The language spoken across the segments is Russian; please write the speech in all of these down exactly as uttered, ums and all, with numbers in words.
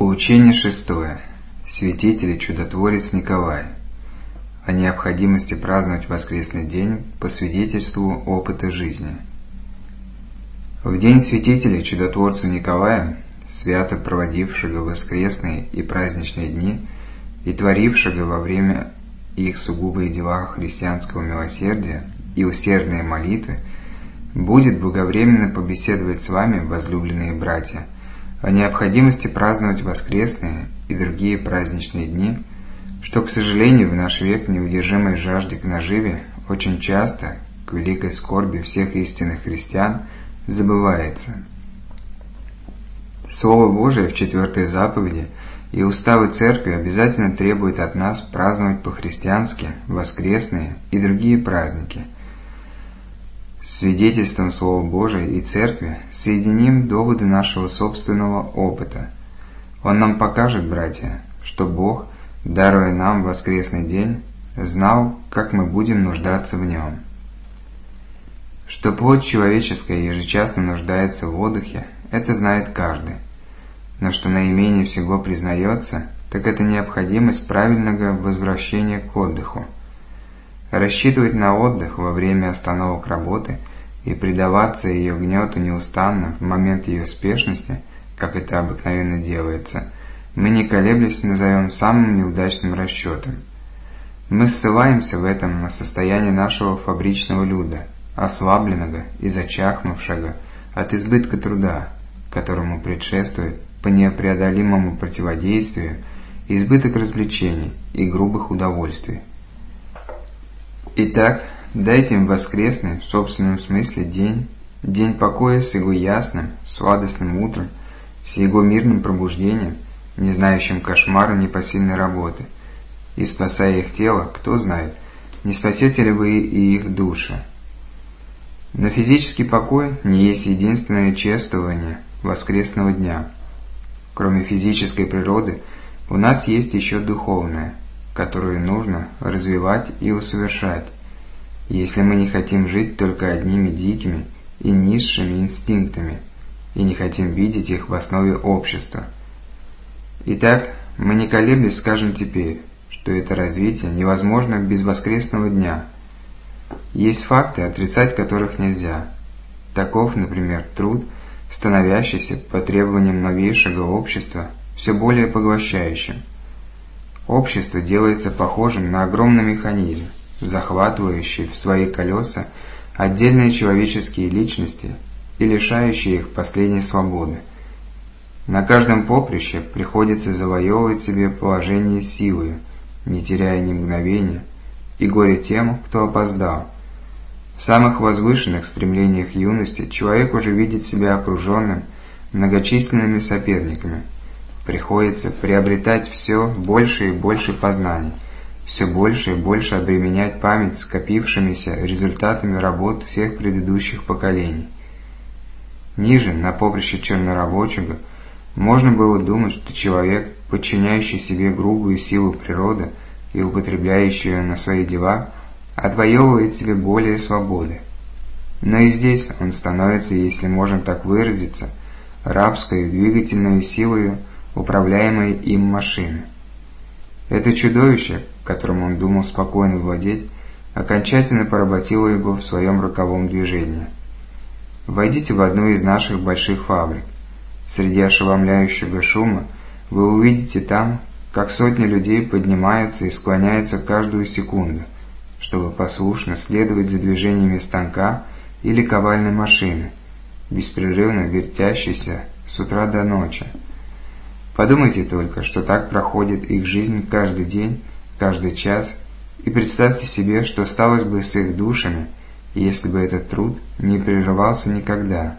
Поучение шестое. Святитель и чудотворец Николай. О необходимости праздновать воскресный день по свидетельству опыта жизни. В день святителя и чудотворца Николая, свято проводившего воскресные и праздничные дни и творившего во время их сугубые дела христианского милосердия и усердные молитвы, будет благовременно побеседовать с вами, возлюбленные братья, о необходимости праздновать воскресные и другие праздничные дни, что, к сожалению, в наш век неудержимой жажде к наживе очень часто, к великой скорби всех истинных христиан, забывается. Слово Божие в четвертой заповеди и уставы Церкви обязательно требуют от нас праздновать по-христиански воскресные и другие праздники. С свидетельством Слова Божия и Церкви соединим доводы нашего собственного опыта. Он нам покажет, братья, что Бог, даруя нам воскресный день, знал, как мы будем нуждаться в нем. Что плоть человеческая ежечасно нуждается в отдыхе, это знает каждый. Но что наименее всего признается, так это необходимость правильного возвращения к отдыху. Рассчитывать на отдых во время остановок работы и предаваться ее гнету неустанно в момент ее спешности, как это обыкновенно делается, мы не колеблясь назовем самым неудачным расчетом. Мы ссылаемся в этом на состояние нашего фабричного люда, ослабленного и зачахнувшего от избытка труда, которому предшествует по непреодолимому противодействию избыток развлечений и грубых удовольствий. Итак, дайте им воскресный, в собственном смысле, день, день покоя с его ясным, сладостным утром, с его мирным пробуждением, не знающим кошмара непосильной работы, и спасая их тело, кто знает, не спасете ли вы и их души. Но физический покой не есть единственное чествование воскресного дня. Кроме физической природы, у нас есть еще духовная, которую нужно развивать и усовершать, если мы не хотим жить только одними дикими и низшими инстинктами, и не хотим видеть их в основе общества. Итак, мы не колеблясь скажем теперь, что это развитие невозможно без воскресного дня. Есть факты, отрицать которых нельзя. Таков, например, труд, становящийся по требованиям новейшего общества все более поглощающим. Общество делается похожим на огромный механизм, захватывающий в свои колеса отдельные человеческие личности и лишающий их последней свободы. На каждом поприще приходится завоевывать себе положение силою, не теряя ни мгновения, и горе тем, кто опоздал. В самых возвышенных стремлениях юности человек уже видит себя окруженным многочисленными соперниками. Приходится приобретать все больше и больше познаний, все больше и больше обременять память скопившимися результатами работ всех предыдущих поколений. Ниже, на поприще чернорабочего, можно было думать, что человек, подчиняющий себе грубую силу природы и употребляющий ее на свои дела, отвоевывает себе более свободы. Но и здесь он становится, если можно так выразиться, рабской двигательной силой управляемой им машины. Это чудовище, которым он думал спокойно владеть, окончательно поработило его в своем роковом движении. Войдите в одну из наших больших фабрик. Среди ошеломляющего шума вы увидите там, как сотни людей поднимаются и склоняются каждую секунду, чтобы послушно следовать за движениями станка или ковальной машины, беспрерывно вертящейся с утра до ночи. Подумайте только, что так проходит их жизнь каждый день, каждый час, и представьте себе, что сталось бы с их душами, если бы этот труд не прерывался никогда.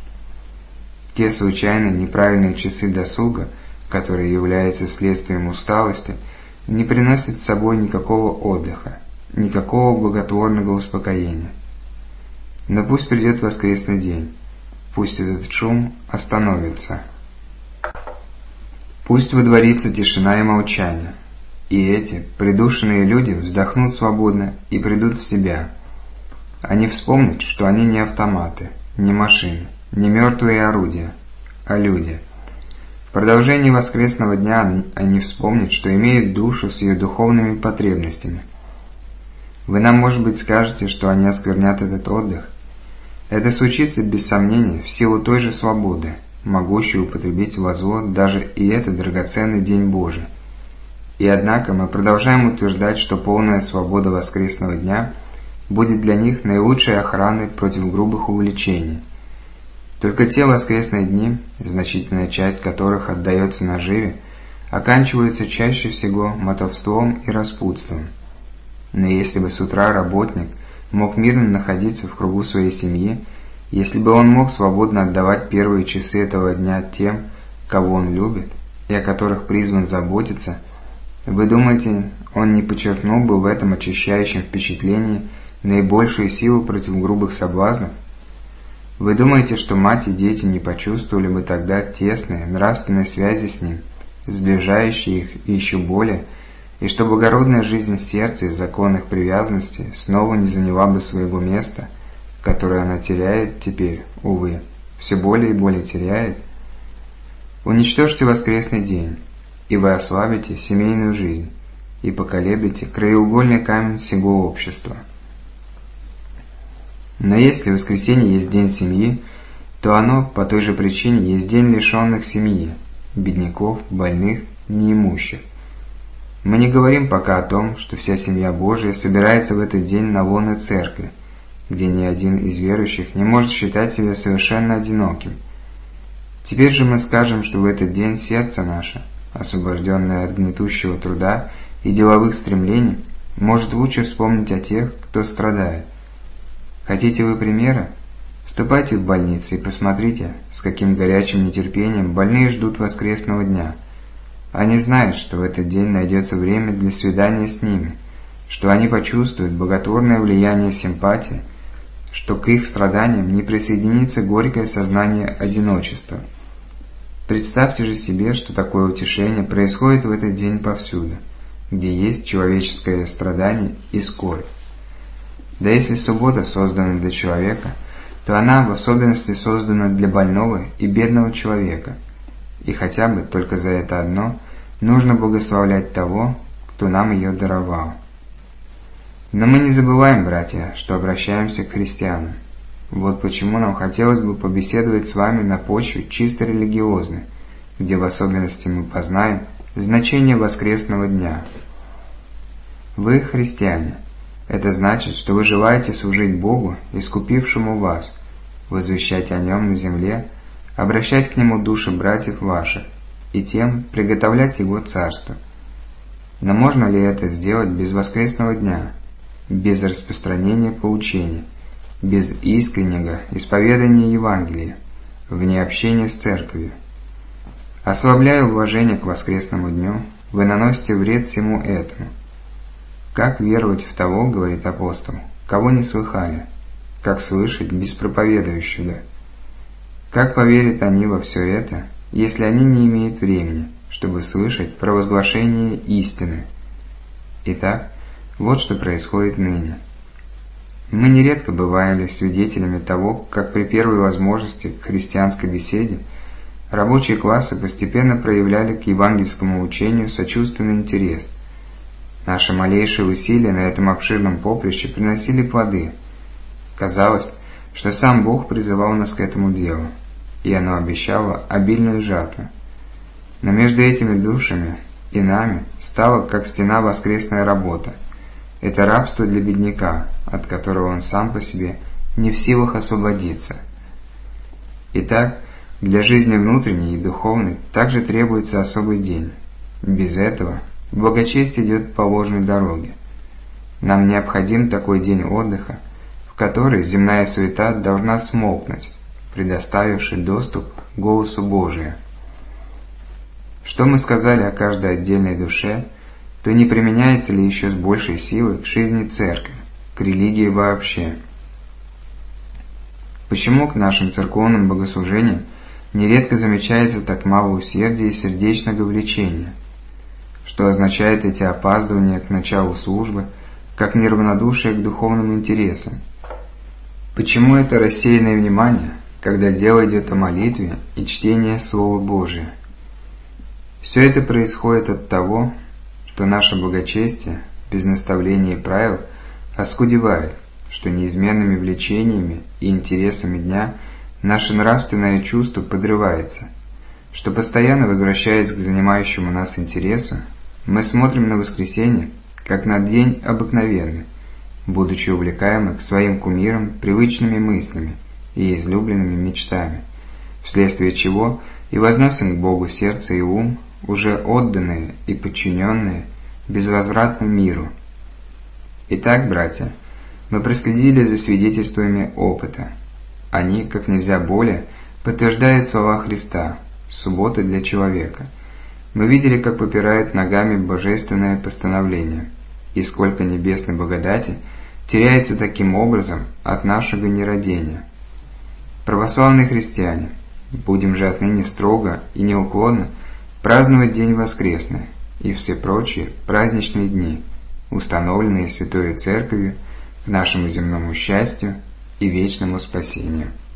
Те случайные неправильные часы досуга, которые являются следствием усталости, не приносят с собой никакого отдыха, никакого благотворного успокоения. Но пусть придет воскресный день, пусть этот шум остановится. Пусть водворится тишина и молчание, и эти придушенные люди вздохнут свободно и придут в себя. Они вспомнят, что они не автоматы, не машины, не мертвые орудия, а люди. В продолжении воскресного дня они вспомнят, что имеют душу с ее духовными потребностями. Вы нам, может быть, скажете, что они осквернят этот отдых. Это случится без сомнения в силу той же свободы, могущей употребить во зло даже и этот драгоценный день Божий. И однако мы продолжаем утверждать, что полная свобода воскресного дня будет для них наилучшей охраной против грубых увлечений. Только те воскресные дни, значительная часть которых отдается наживе, оканчиваются чаще всего мотовством и распутством. Но если бы с утра работник мог мирно находиться в кругу своей семьи, если бы он мог свободно отдавать первые часы этого дня тем, кого он любит и о которых призван заботиться, вы думаете, он не подчеркнул бы в этом очищающем впечатлении наибольшую силу против грубых соблазнов? Вы думаете, что мать и дети не почувствовали бы тогда тесные нравственные связи с ним, сближающие их еще более, и что благородная жизнь сердца и законных привязанностей снова не заняла бы своего места, которое она теряет теперь, увы, все более и более теряет? Уничтожьте воскресный день, и вы ослабите семейную жизнь, и поколеблете краеугольный камень всего общества. Но если воскресенье есть день семьи, то оно по той же причине есть день лишенных семьи, бедняков, больных, неимущих. Мы не говорим пока о том, что вся семья Божия собирается в этот день на лоно церкви, где ни один из верующих не может считать себя совершенно одиноким. Теперь же мы скажем, что в этот день сердце наше, освобожденное от гнетущего труда и деловых стремлений, может лучше вспомнить о тех, кто страдает. Хотите вы примера? Вступайте в больницы и посмотрите, с каким горячим нетерпением больные ждут воскресного дня. Они знают, что в этот день найдется время для свидания с ними, что они почувствуют боготворное влияние симпатии, что к их страданиям не присоединится горькое сознание одиночества. Представьте же себе, что такое утешение происходит в этот день повсюду, где есть человеческое страдание и скорбь. Да если суббота создана для человека, то она в особенности создана для больного и бедного человека, и хотя бы только за это одно нужно благословлять того, кто нам ее даровал. Но мы не забываем, братья, что обращаемся к христианам. Вот почему нам хотелось бы побеседовать с вами на почве чисто религиозной, где в особенности мы познаем значение воскресного дня. Вы христиане. Это значит, что вы желаете служить Богу, искупившему вас, возвещать о Нем на земле, обращать к Нему души братьев ваших и тем приготовлять Его Царство. Но можно ли это сделать без воскресного дня, без распространения поучений, без искреннего исповедания Евангелия, вне общения с Церковью? Ослабляя уважение к воскресному дню, вы наносите вред всему этому. Как веровать в того, говорит апостол, кого не слыхали? Как слышать без проповедующего? Как поверят они во все это, если они не имеют времени, чтобы слышать провозглашение истины? Итак, вот что происходит ныне. Мы нередко бывали свидетелями того, как при первой возможности к христианской беседе рабочие классы постепенно проявляли к евангельскому учению сочувственный интерес. Наши малейшие усилия на этом обширном поприще приносили плоды. Казалось, что сам Бог призывал нас к этому делу, и оно обещало обильную жатву. Но между этими душами и нами стала как стена воскресная работа. Это рабство для бедняка, от которого он сам по себе не в силах освободиться. Итак, для жизни внутренней и духовной также требуется особый день. Без этого благочестие идет по ложной дороге. Нам необходим такой день отдыха, в который земная суета должна смолкнуть, предоставивший доступ к голосу Божию. Что мы сказали о каждой отдельной душе, то не применяется ли еще с большей силой к жизни церкви, к религии вообще? Почему к нашим церковным богослужениям нередко замечается так мало усердия и сердечного влечения? Что означает эти опаздывания к началу службы, как неравнодушие к духовным интересам? Почему это рассеянное внимание, когда дело идет о молитве и чтении Слова Божия? Все это происходит от того, что наше благочестие, без наставления и правил, оскудевает, что неизменными влечениями и интересами дня наше нравственное чувство подрывается, что, постоянно возвращаясь к занимающему нас интересу, мы смотрим на воскресенье, как на день обыкновенный, будучи увлекаемы к своим кумирам привычными мыслями и излюбленными мечтами, вследствие чего и возносим к Богу сердце и ум, уже отданные и подчиненные безвозвратно миру. Итак, братья, мы проследили за свидетельствами опыта. Они, как нельзя более, подтверждают слова Христа «Суббота для человека». Мы видели, как попирает ногами божественное постановление, и сколько небесной благодати теряется таким образом от нашего нерадения. Православные христиане, будем же отныне строго и неуклонно праздновать День Воскресный и все прочие праздничные дни, установленные Святою Церковью к нашему земному счастью и вечному спасению.